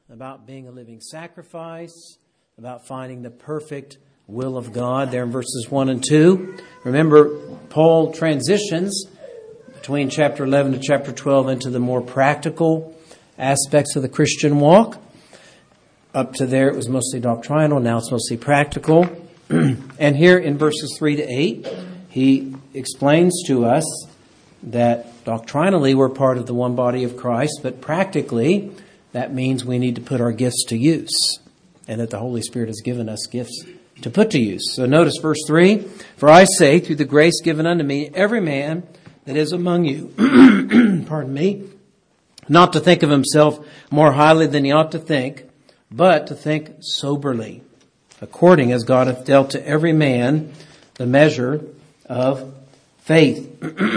about being a living sacrifice, about finding the perfect will of God there in verses 1 and 2. Remember, Paul transitions between chapter 11 to chapter 12 into the more practical aspects of the Christian walk. Up to there, it was mostly doctrinal. Now it's mostly practical. And here in verses 3 to 8, he explains to us that doctrinally we're part of the one body of Christ, but practically that means we need to put our gifts to use, and that the Holy Spirit has given us gifts to put to use. So notice verse 3, "For I say, through the grace given unto me, every man that is among you," pardon me, "not to think of himself more highly than he ought to think, but to think soberly, according as God hath dealt to every man the measure of faith.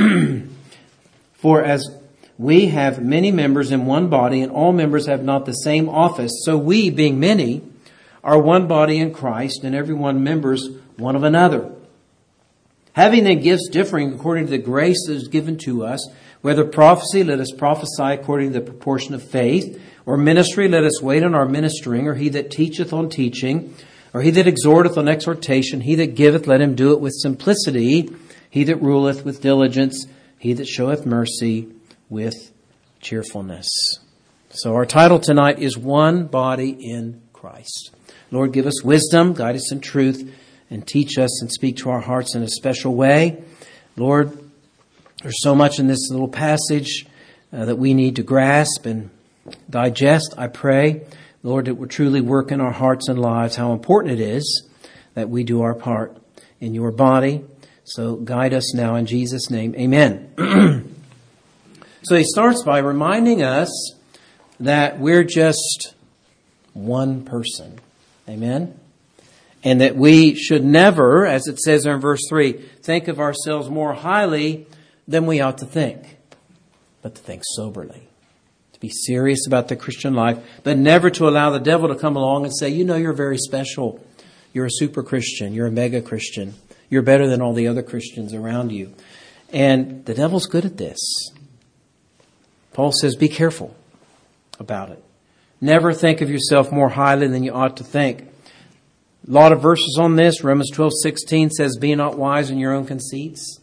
For as we have many members in one body, and all members have not the same office, so we, being many, are one body in Christ, and every one members one of another. Having then gifts differing according to the grace that is given to us, whether prophecy, let us prophesy according to the proportion of faith, or ministry, let us wait on our ministering, or he that teacheth on teaching, or he that exhorteth on exhortation, he that giveth, let him do it with simplicity, he that ruleth with diligence, he that showeth mercy with cheerfulness." So our title tonight is One Body in Christ. Lord, give us wisdom, guide us in truth, and teach us and speak to our hearts in a special way. Lord, there's so much in this little passage that we need to grasp and digest. I pray, Lord, it will truly work in our hearts and lives how important it is that we do our part in your body. So guide us now in Jesus' name. Amen. So he starts by reminding us that we're just one person. Amen. And that we should never, as it says in verse 3, think of ourselves more highly than we ought to think, but to think soberly. To be serious about the Christian life, but never to allow the devil to come along and say, you know, you're very special. You're a super Christian. You're a mega Christian. You're better than all the other Christians around you. And the devil's good at this. Paul says, be careful about it. Never think of yourself more highly than you ought to think. A lot of verses on this. Romans 12:16 says, be not wise in your own conceits.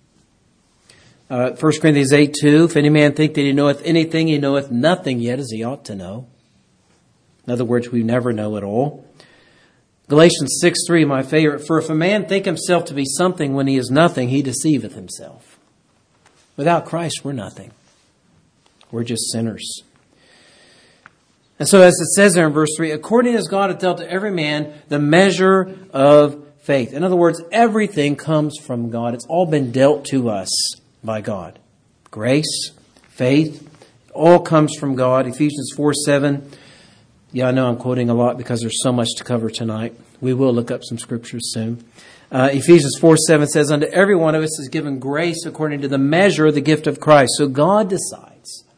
1 Corinthians 8:2, if any man think that he knoweth anything, he knoweth nothing yet as he ought to know. In other words, we never know it all. Galatians 6:3, my favorite, for if a man think himself to be something when he is nothing, he deceiveth himself. Without Christ, we're nothing. We're just sinners. And so as it says there in verse 3, according as God hath dealt to every man the measure of faith. In other words, everything comes from God. It's all been dealt to us by God. Grace, faith, all comes from God. Ephesians 4:7. Yeah, I know I'm quoting a lot because there's so much to cover tonight. We will look up some scriptures soon. Ephesians 4:7 says, unto every one of us is given grace according to the measure of the gift of Christ. So God decides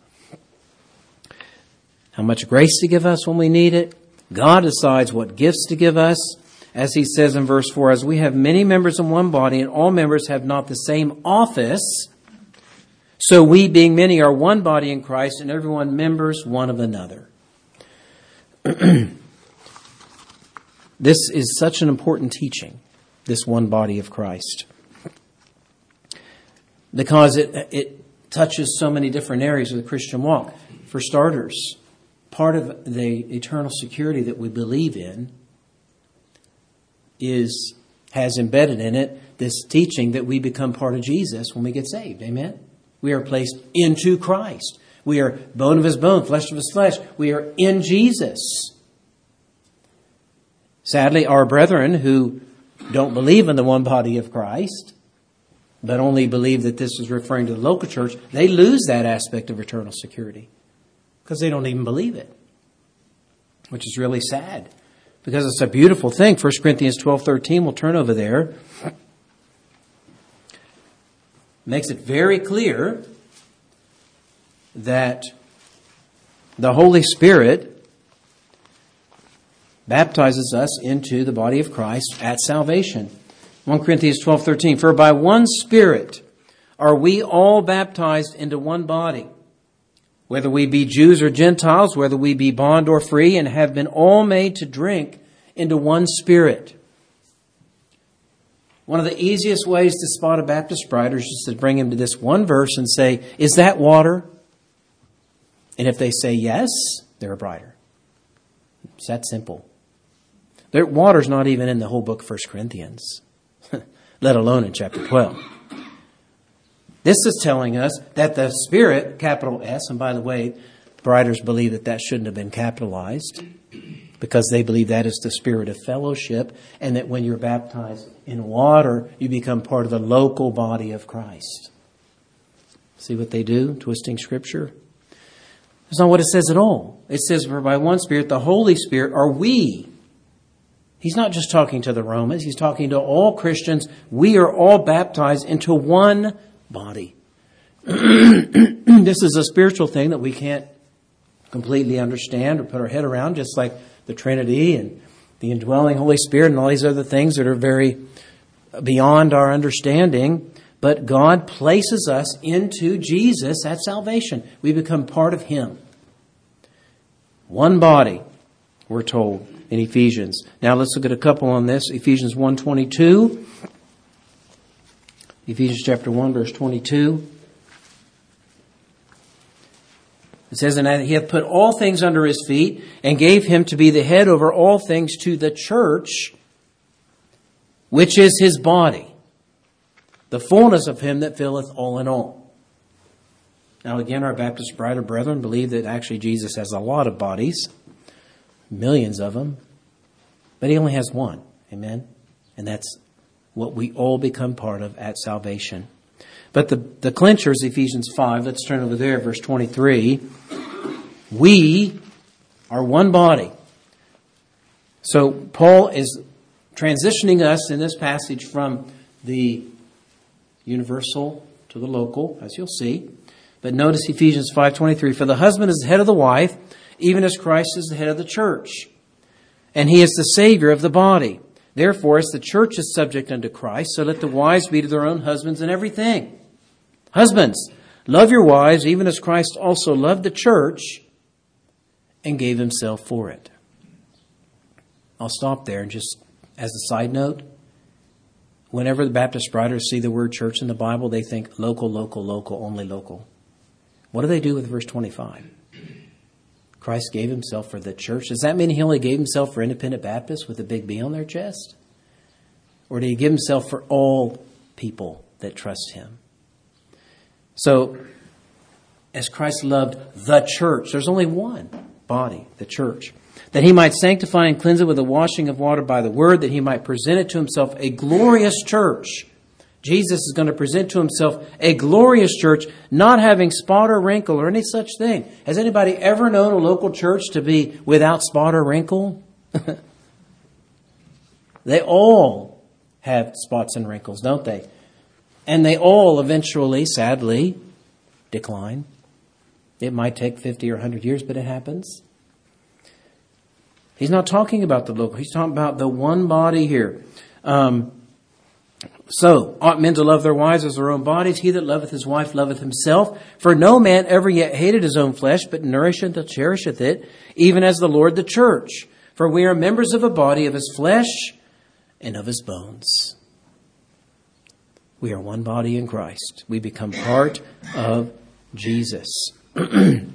how much grace to give us when we need it. God decides what gifts to give us. As he says in verse 4, as we have many members in one body, and all members have not the same office, so we, being many, are one body in Christ, and everyone members one of another. This is such an important teaching, this one body of Christ, because it touches so many different areas of the Christian walk. For starters, part of the eternal security that we believe in has embedded in it this teaching that we become part of Jesus when we get saved. Amen? We are placed into Christ. We are bone of his bone, flesh of his flesh. We are in Jesus. Sadly, our brethren who don't believe in the one body of Christ, but only believe that this is referring to the local church, they lose that aspect of eternal security because they don't even believe it, which is really sad because it's a beautiful thing. 1 Corinthians 12:13, we'll turn over there. Makes it very clear that the Holy Spirit baptizes us into the body of Christ at salvation. 1 Corinthians 12:13, for by one Spirit are we all baptized into one body, whether we be Jews or Gentiles, whether we be bond or free, and have been all made to drink into one Spirit. One of the easiest ways to spot a Baptist bride is just to bring him to this one verse and say, is that water? And if they say yes, they're a brider. It's that simple. Water's not even in the whole book of 1 Corinthians, let alone in chapter 12. This is telling us that the Spirit, capital S, and by the way, briders believe that that shouldn't have been capitalized because they believe that is the spirit of fellowship, and that when you're baptized in water, you become part of the local body of Christ. See what they do, twisting Scripture? That's not what it says at all. It says, for by one Spirit, the Holy Spirit, are we. He's not just talking to the Romans. He's talking to all Christians. We are all baptized into one body. This is a spiritual thing that we can't completely understand or put our head around, just like the Trinity and the indwelling Holy Spirit and all these other things that are very beyond our understanding. But God places us into Jesus at salvation. We become part of Him. One body, we're told in Ephesians. Now let's look at a couple on this. Ephesians 1:22. Ephesians chapter 1, verse 22. It says, and He hath put all things under His feet, and gave Him to be the head over all things to the church, which is His body, the fullness of Him that filleth all in all. Now again, our Baptist bride or brethren believe that actually Jesus has a lot of bodies, millions of them, but He only has one. Amen? And that's what we all become part of at salvation. But the clincher is Ephesians 5. Let's turn over there, verse 23. We are one body. So Paul is transitioning us in this passage from the universal to the local, as you'll see. But notice Ephesians 5:23. For the husband is the head of the wife, even as Christ is the head of the church. And He is the Savior of the body. Therefore, as the church is subject unto Christ, so let the wives be to their own husbands in everything. Husbands, love your wives, even as Christ also loved the church and gave Himself for it. I'll stop there, and just as a side note, whenever the Baptist writers see the word church in the Bible, they think local, local, local, only local. What do they do with verse 25? Christ gave Himself for the church. Does that mean He only gave Himself for independent Baptists with a big B on their chest? Or did He give Himself for all people that trust Him? So, as Christ loved the church, there's only one body, the church, that He might sanctify and cleanse it with the washing of water by the word, that He might present it to Himself a glorious church. Jesus is going to present to Himself a glorious church, not having spot or wrinkle or any such thing. Has anybody ever known a local church to be without spot or wrinkle? They all have spots and wrinkles, don't they? And they all eventually, sadly, decline. It might take 50 or 100 years, but it happens. He's not talking about the local. He's talking about the one body here. So, ought men to love their wives as their own bodies. He that loveth his wife loveth himself. For no man ever yet hated his own flesh, but nourisheth and cherisheth it, even as the Lord the church. For we are members of a body, of His flesh and of His bones. We are one body in Christ. We become part of Jesus. The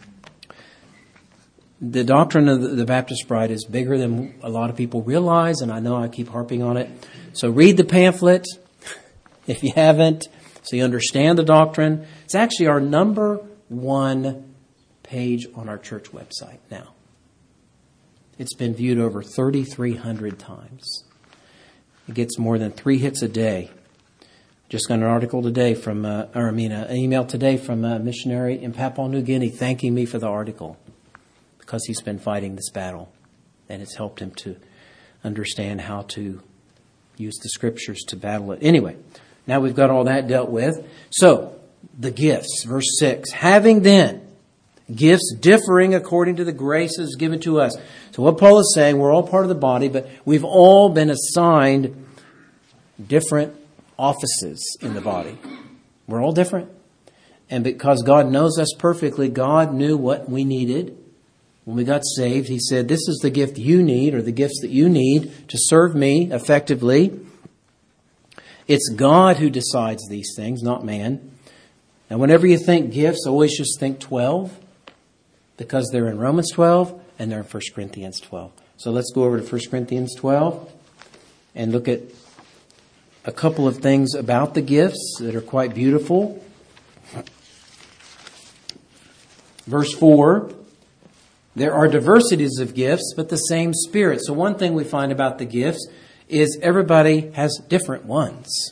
doctrine of the Baptist bride is bigger than a lot of people realize, and I know I keep harping on it. So read the pamphlet if you haven't, so you understand the doctrine. It's actually our number one page on our church website now. It's been viewed over 3,300 times. It gets more than 3 hits a day. Just got an article today from, an email today from a missionary in Papua New Guinea thanking me for the article because he's been fighting this battle, and it's helped him to understand how to use the Scriptures to battle it. Anyway, now we've got all that dealt with. So, the gifts, verse 6. Having then gifts differing according to the graces given to us. So what Paul is saying, we're all part of the body, but we've all been assigned different offices in the body. We're all different. And because God knows us perfectly, God knew what we needed. When we got saved, He said, this is the gift you need, or the gifts that you need to serve me effectively. It's God who decides these things, not man. Now, whenever you think gifts, always just think 12, because they're in Romans 12 and they're in 1 Corinthians 12. So let's go over to 1 Corinthians 12 and look at a couple of things about the gifts that are quite beautiful. Verse 4, there are diversities of gifts, but the same Spirit. So one thing we find about the gifts is everybody has different ones.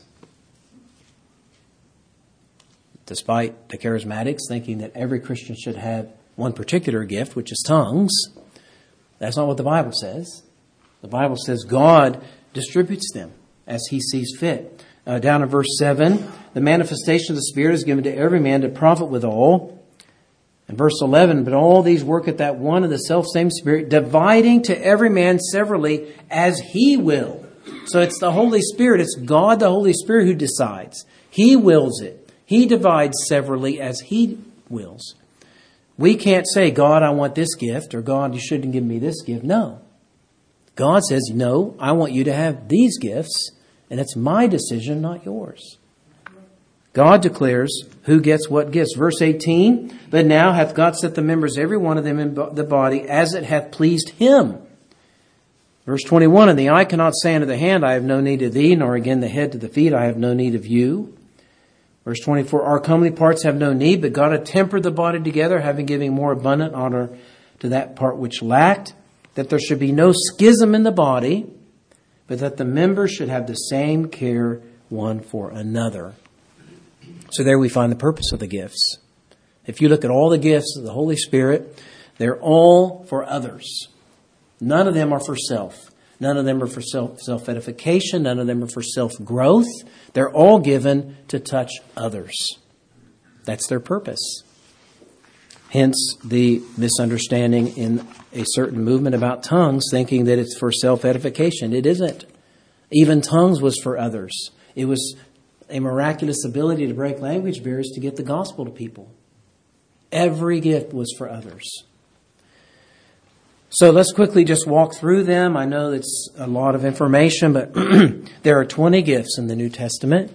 Despite the charismatics thinking that every Christian should have one particular gift, which is tongues, that's not what the Bible says. The Bible says God distributes them as He sees fit. Down in verse 7, the manifestation of the Spirit is given to every man to profit withal. In verse 11, but all these work at that one and the selfsame Spirit, dividing to every man severally as He will. So it's the Holy Spirit, it's God the Holy Spirit who decides. He wills it. He divides severally as He wills. We can't say, God, I want this gift, or God, you shouldn't give me this gift. No. God says, no, I want you to have these gifts, and it's my decision, not yours. God declares who gets what gifts. Verse 18, but now hath God set the members, every one of them in the body, as it hath pleased Him. Verse 21, and the eye cannot say unto the hand, I have no need of thee, nor again the head to the feet, I have no need of you. Verse 24, our comely parts have no need, but God hath tempered the body together, having given more abundant honor to that part which lacked, that there should be no schism in the body, but that the members should have the same care one for another. So there we find the purpose of the gifts. If you look at all the gifts of the Holy Spirit, they're all for others. None of them are for self. None of them are for self-edification. None of them are for self-growth. They're all given to touch others. That's their purpose. Hence the misunderstanding in a certain movement about tongues, thinking that it's for self-edification. It isn't. Even tongues was for others. It was a miraculous ability to break language barriers to get the gospel to people. Every gift was for others. So let's quickly just walk through them. I know it's a lot of information, but there are 20 gifts in the New Testament.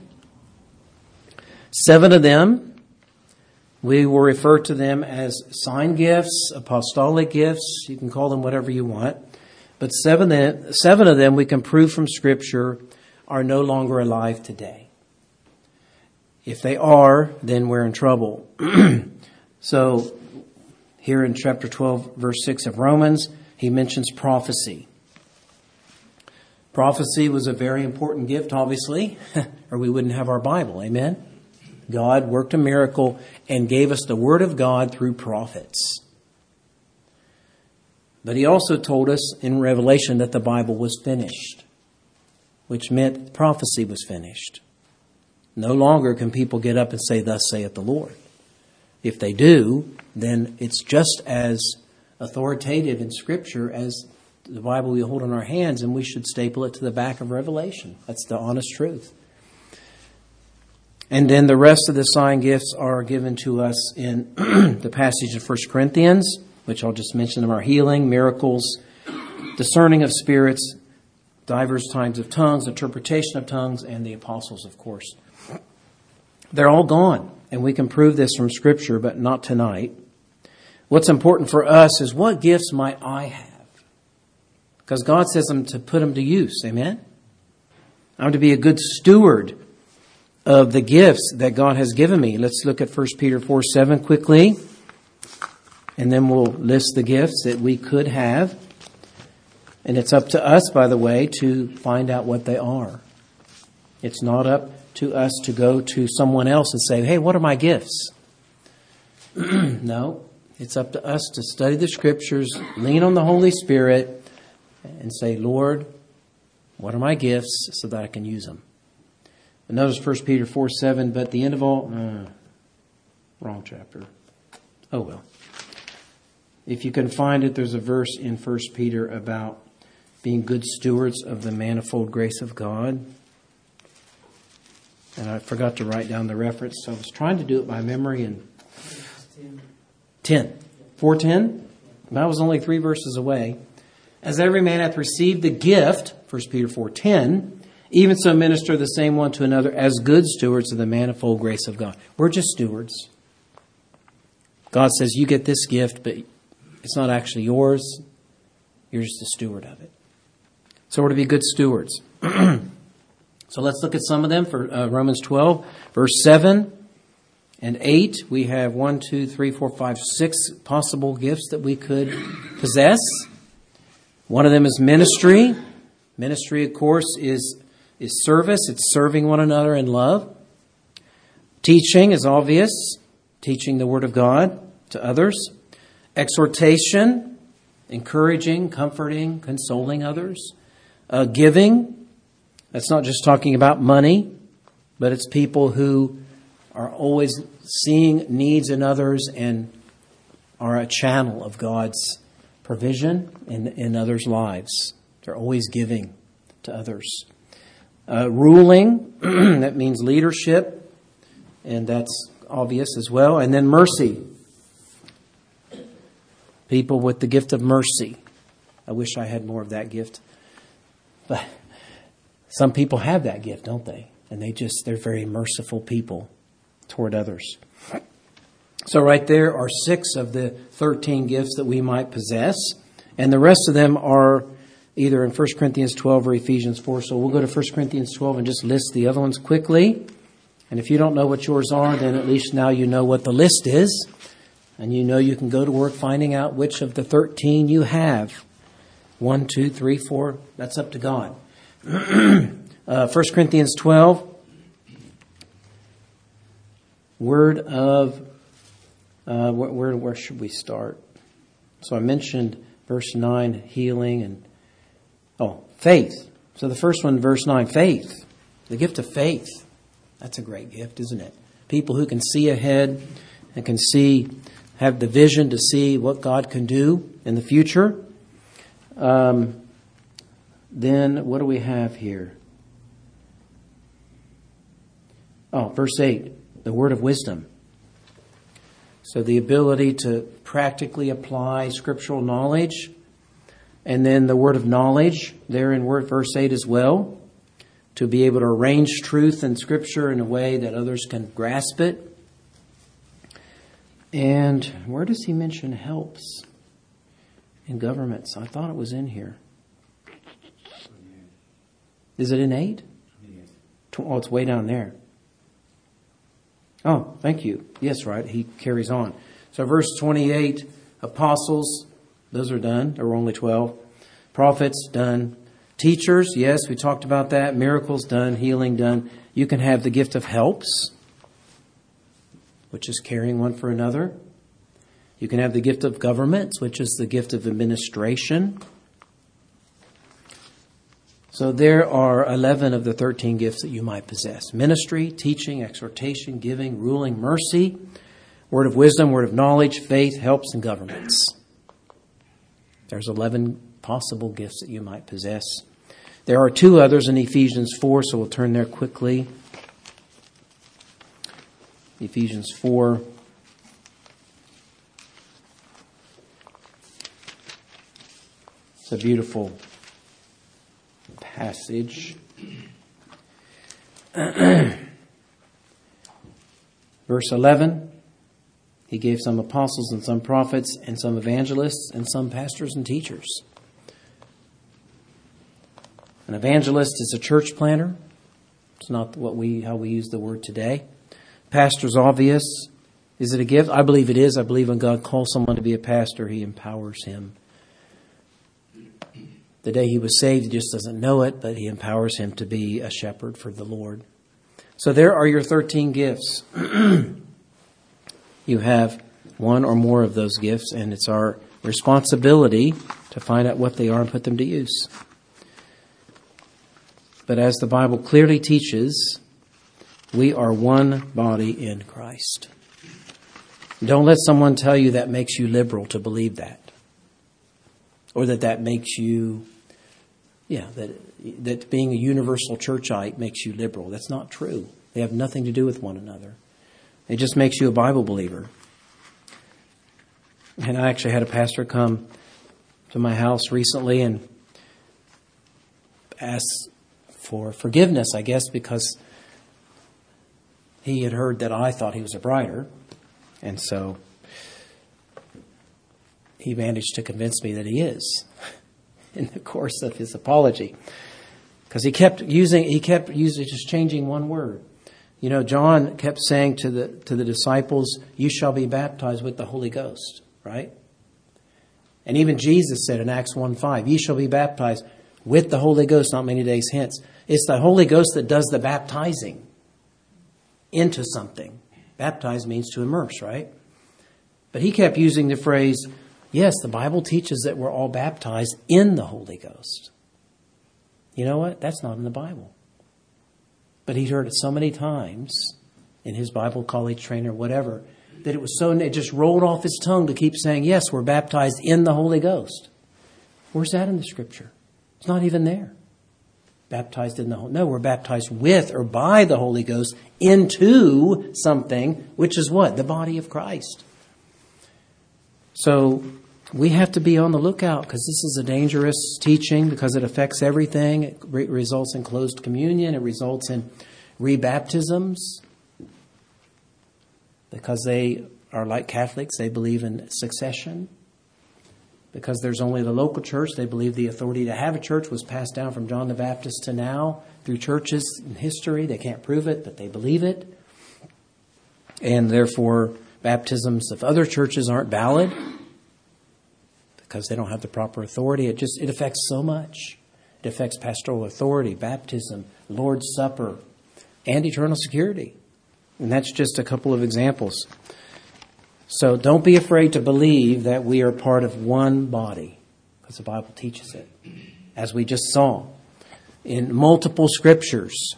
7 of them, we will refer to them as sign gifts, apostolic gifts. You can call them whatever you want. But 7 of them we can prove from Scripture are no longer alive today. If they are, then we're in trouble. So here in chapter 12, verse 6 of Romans, he mentions prophecy. Prophecy was a very important gift, obviously, or we wouldn't have our Bible. Amen? God worked a miracle and gave us the Word of God through prophets. But He also told us in Revelation that the Bible was finished, which meant prophecy was finished. No longer can people get up and say, thus saith the Lord. If they do, then it's just as authoritative in Scripture as the Bible we hold in our hands, and we should staple it to the back of Revelation. That's the honest truth. And then the rest of the sign gifts are given to us in the passage of 1 Corinthians, which I'll just mention them, are healing, miracles, discerning of spirits, diverse kinds of tongues, interpretation of tongues, and the apostles, of course. They're all gone, and we can prove this from Scripture, but not tonight. What's important for us is, what gifts might I have? Because God says I'm to put them to use. Amen? I'm to be a good steward of the gifts that God has given me. Let's look at 1 Peter 4:7 quickly, and then we'll list the gifts that we could have. And it's up to us, by the way, to find out what they are. It's not up to us to go to someone else and say, hey, what are my gifts? No, it's up to us to study the Scriptures, lean on the Holy Spirit, and say, Lord, what are my gifts so that I can use them? And notice 1 Peter 4:7, but the end of all... wrong chapter. Oh, well. If you can find it, there's a verse in 1 Peter about being good stewards of the manifold grace of God. And I forgot to write down the reference, so I was trying to do it by memory. And 10. 4:10? That was only 3 verses away. As every man hath received the gift, 1 Peter 4:10, even so minister the same one to another as good stewards of the manifold grace of God. We're just stewards. God says, you get this gift, but it's not actually yours. You're just a steward of it. So we're to be good stewards. So let's look at some of them for Romans 12, verse 7 and 8. We have 1, 2, 3, 4, 5, 6 possible gifts that we could possess. One of them is ministry. Ministry, of course, is service. It's serving one another in love. Teaching is obvious. Teaching the Word of God to others. Exhortation, encouraging, comforting, consoling others. Giving, that's not just talking about money, but it's people who are always seeing needs in others and are a channel of God's provision in others' lives. They're always giving to others. Ruling, that means leadership, and that's obvious as well. And then mercy. People with the gift of mercy. I wish I had more of that gift. But some people have that gift, don't they? And they're very merciful people toward others. So right there are 6 of the 13 gifts that we might possess. And the rest of them are either in 1 Corinthians 12 or Ephesians 4. So we'll go to 1 Corinthians 12 and just list the other ones quickly. And if you don't know what yours are, then at least now you know what the list is. And you know you can go to work finding out which of the 13 you have. 1, 2, 3, 4. That's up to God. 1 Corinthians 12. Word of... where should we start? So I mentioned verse 9, healing and... faith. So the first one, verse 9, faith. The gift of faith. That's a great gift, isn't it? People who can see ahead and can have the vision to see what God can do in the future. Then what do we have here? Verse 8, the word of wisdom. So the ability to practically apply scriptural knowledge. And then the word of knowledge there in verse 8 as well. To be able to arrange truth in Scripture in a way that others can grasp it. And where does he mention helps in governments? I thought it was in here. Is it in 8? It's way down there. Oh, thank you. Yes, right. He carries on. So verse 28, apostles, those are done. There were only 12. Prophets, done. Teachers, yes, we talked about that. Miracles, done. Healing, done. You can have the gift of helps, which is caring one for another. You can have the gift of governments, which is the gift of administration. So there are 11 of the 13 gifts that you might possess. Ministry, teaching, exhortation, giving, ruling, mercy, word of wisdom, word of knowledge, faith, helps, and governments. There's 11 possible gifts that you might possess. There are 2 others in Ephesians 4, so we'll turn there quickly. Ephesians 4. It's a beautiful passage. Verse 11. He gave some apostles and some prophets and some evangelists and some pastors and teachers. An evangelist is a church planter. It's not how we use the word today. Pastor's obvious. Is it a gift? I believe it is. I believe when God calls someone to be a pastor, He empowers him. The day he was saved, he just doesn't know it, but He empowers him to be a shepherd for the Lord. So there are your 13 gifts. You have one or more of those gifts, and it's our responsibility to find out what they are and put them to use. But as the Bible clearly teaches, we are one body in Christ. Don't let someone tell you that makes you liberal to believe that. Or that makes you, that being a universal churchite makes you liberal. That's not true. They have nothing to do with one another. It just makes you a Bible believer. And I actually had a pastor come to my house recently and ask for forgiveness, I guess, because he had heard that I thought he was a brighter. And so he managed to convince me that he is in the course of his apology. Because he kept using just changing one word. You know, John kept saying to the disciples, "You shall be baptized with the Holy Ghost," right? And even Jesus said in Acts 1:5, "Ye shall be baptized with the Holy Ghost not many days hence." It's the Holy Ghost that does the baptizing into something. Baptize means to immerse, right? But he kept using the phrase, yes, the Bible teaches that we're all baptized in the Holy Ghost. You know what? That's not in the Bible. But he'd heard it so many times in his Bible college training or whatever, that it just rolled off his tongue to keep saying, yes, we're baptized in the Holy Ghost. Where's that in the Scripture? It's not even there. Baptized in the Holy... No, we're baptized with or by the Holy Ghost into something, which is what? The body of Christ. So we have to be on the lookout because this is a dangerous teaching because it affects everything. It results in closed communion. It results in rebaptisms. Because they are like Catholics, they believe in succession. Because there's only the local church, they believe the authority to have a church was passed down from John the Baptist to now through churches in history. They can't prove it, but they believe it. And therefore, baptisms of other churches aren't valid because they don't have the proper authority. It affects so much. It affects pastoral authority, baptism, Lord's Supper, and eternal security. And that's just a couple of examples. So don't be afraid to believe that we are part of one body, because the Bible teaches it, as we just saw in multiple scriptures.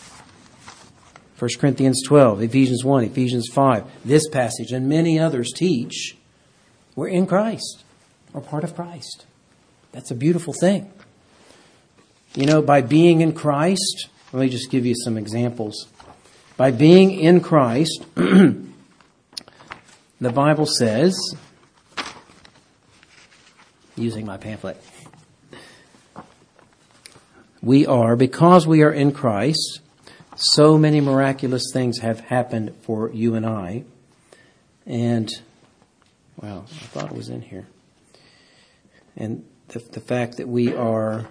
1 Corinthians 12, Ephesians 1, Ephesians 5, this passage and many others teach we're in Christ. We're part of Christ. That's a beautiful thing. You know, by being in Christ, let me just give you some examples. By being in Christ, the Bible says, using my pamphlet, because we are in Christ, so many miraculous things have happened for you and I. And, well, I thought it was in here. And the fact that we are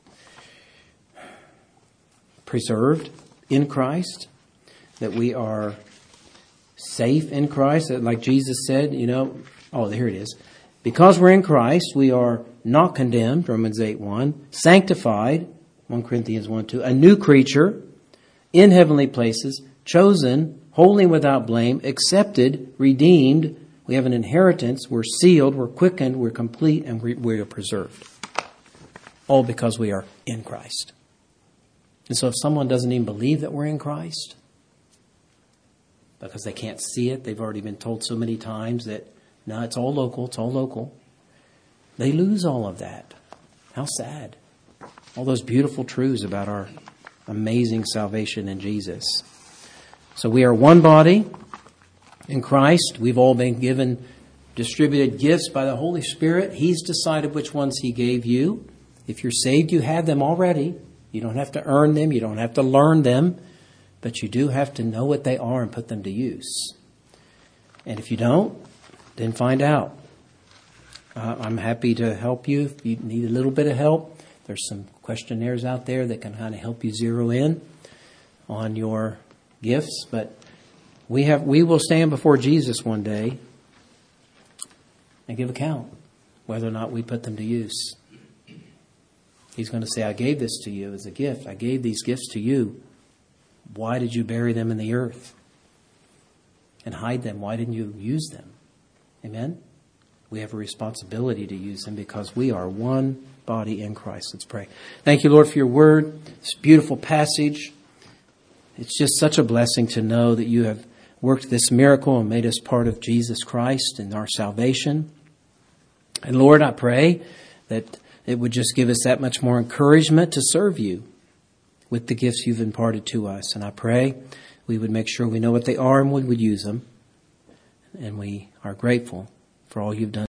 preserved in Christ, that we are safe in Christ, that like Jesus said, here it is. Because we're in Christ, we are not condemned, Romans 8:1, sanctified, 1 Corinthians 1:2, a new creature in heavenly places, chosen, holy without blame, accepted, redeemed. We have an inheritance, we're sealed, we're quickened, we're complete, and we are preserved. All because we are in Christ. And so if someone doesn't even believe that we're in Christ, because they can't see it, they've already been told so many times that, no, it's all local, they lose all of that. How sad. All those beautiful truths about our amazing salvation in Jesus. So we are one body in Christ. We've all been distributed gifts by the Holy Spirit. He's decided which ones He gave you. If you're saved, you have them already. You don't have to earn them. You don't have to learn them. But you do have to know what they are and put them to use. And if you don't, then find out. I'm happy to help you if you need a little bit of help. There's some questionnaires out there that can kind of help you zero in on your gifts. But we will stand before Jesus one day and give account whether or not we put them to use. He's going to say, I gave this to you as a gift. I gave these gifts to you. Why did you bury them in the earth and hide them? Why didn't you use them? Amen? We have a responsibility to use them because we are one body in Christ. Let's pray. Thank you, Lord, for your word. This beautiful passage. It's just such a blessing to know that you have worked this miracle and made us part of Jesus Christ and our salvation. And Lord, I pray that it would just give us that much more encouragement to serve you. with the gifts you've imparted to us. And I pray we would make sure we know what they are and we would use them. And we are grateful for all you've done.